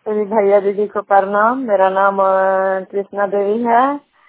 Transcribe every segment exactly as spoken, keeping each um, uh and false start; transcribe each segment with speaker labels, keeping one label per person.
Speaker 1: सभी भैया दीदी को प्रणाम। मेरा नाम अ, कृष्णा देवी है।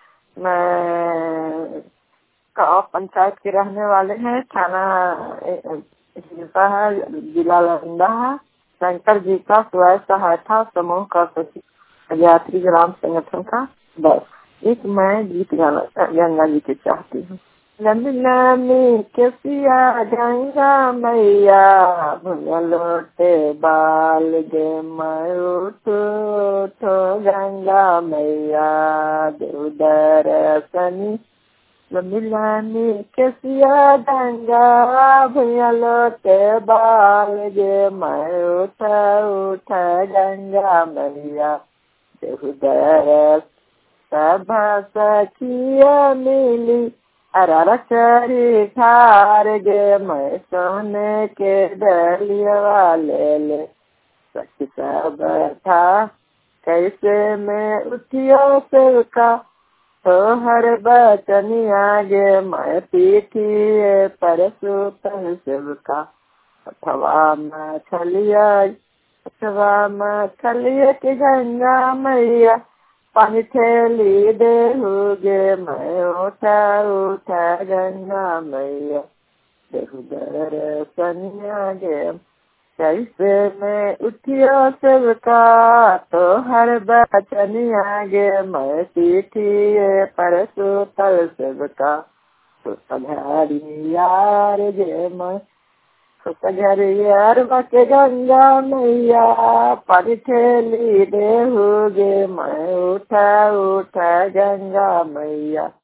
Speaker 1: मैं गाँव पंचायत के रहने वाले हैं। थाना हिलता है, जिला नालंदा है। शंकर जी का स्वयं सहायता समूह का सचिव, यात्री ग्राम संगठन का। बस एक मैं गीत गाना गंगा जी के चाहती हूँ। नंदना में कैसिया गंगा मैया लोटे बाल गे मैं उठो उठो गंगा मैया देवदर सनी मिलानी कैसिया गंगा भैया लोटे बाल गे मैं उठा उठा गंगा मैया देवदर सभा सखिया मिली अरारा चरी ठार गे मैं सोने के डलिया वाले ले सखी सब था कैसे मैं उठियो सेवका तो हर बचनी आगे मैं पीठी परसु पर सेवका अथवा मछलिया अथवा मछलिया की गंगा मैया पानी थैली दे होगे मैं उठा उठा गंगा मैया देहूदर सनिया गे कैसे मैं उठियो सेवका तो हर बचनिया गे मैं पीठी परसु तल सेवका तो सघारी यार गे मैं घर यार बके गंगा मैया पानी थैली दे होगे मैं उठा उठा गंगा मैया